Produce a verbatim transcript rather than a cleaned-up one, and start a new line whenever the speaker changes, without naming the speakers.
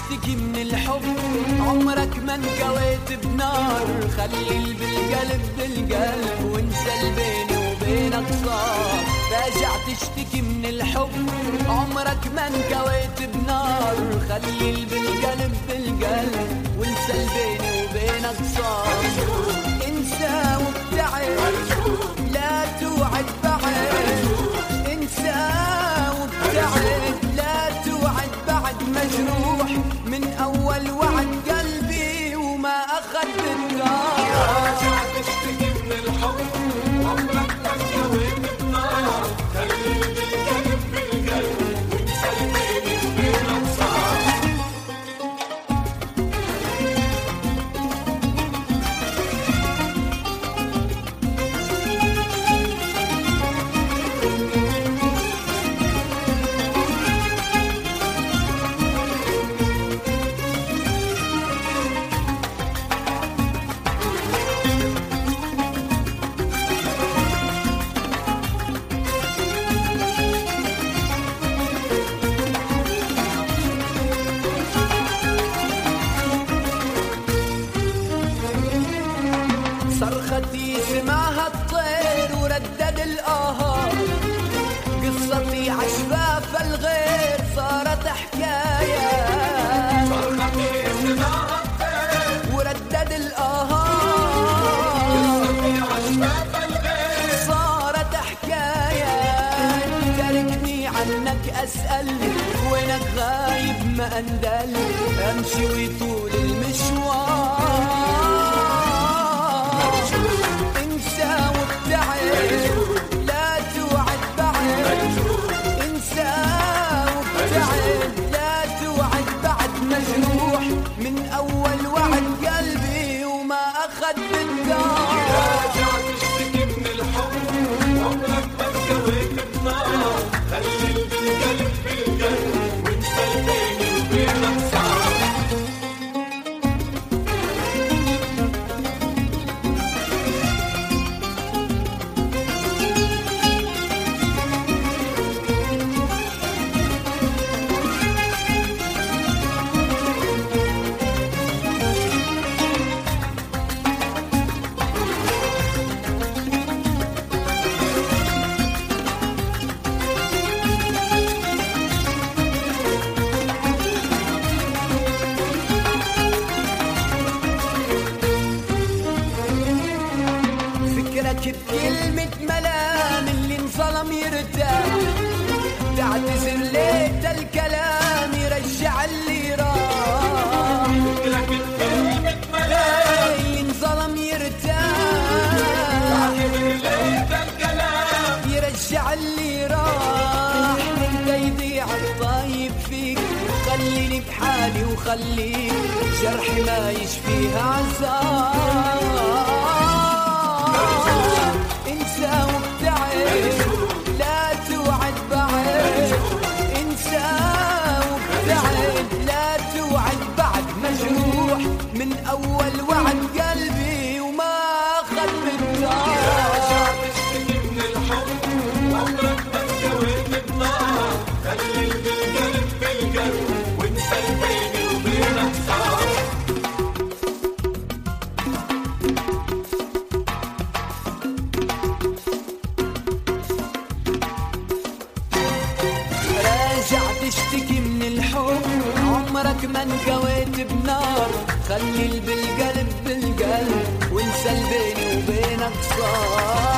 تشتكي من الحب عمرك ما انكويت بنار. خلي بالقلب بالقلب وانسى البيني وبينك صار. راجع تشتكي من الحب عمرك ما انكويت بنار. خلي بالقلب بالقلب وانسى البيني وبينك صار. انسى وابتعد لا توعد بعد. انسى وابتعد لا توعد بعد. مجروح من اول وعد قلبي وما اخذ بالدار.
راجع تشتكي من الحب عمرك ما انكويت بنار. خلي بالقلب بالقلب وانسى البيني وبينك صار.
صرختي سمعها الطير وردد الآهات. قصتي عشفاف الغير صارت حكاية.
صرختي سمعها الطير
وردد الآهات.
قصتي عشفاف الغير
صارت حكاية. تركني عنك أسأل وينك غايب ما أندل. أمشي ويطول المشوار. انسى وابتعد لا توعد بعد. انسى وابتعد لا توعد بعد. مجروح من اول وعد قلبي وما اخذ بالدار.
راجع تشتكي من الحب عمرك ما انكويت بنار. خلي بالقلب بالقلب وانسى البيني وبينك صار.
فكرك بكلمة ملام اللي انظلم يرتاح. تعتذر ليت الكلام يرجع اللي راح.
فكرك بكلمة ملام
اللي انظلم يرتاح.
تعتذر ليت الكلام
يرجع اللي راح. انت يضيع الطيب فيك. خليني بحالي وخليك جرحي ما يشفيها عذاب. انسى وابتعد لا توعد بعد. انسى وابتعد لا توعد بعد. مجروح من اول وعد قلبي وما اخذ بالدار.
راجع تشتكي من الحب عمرك ما انكويت بنار. خلي بالقلب بالقلب وانسى البيني وبينك صار.
راجع تشتكي من الحب عمرك ما انكويت بنار. خلي بالقلب بالقلب وانسى البيني وبينك صار.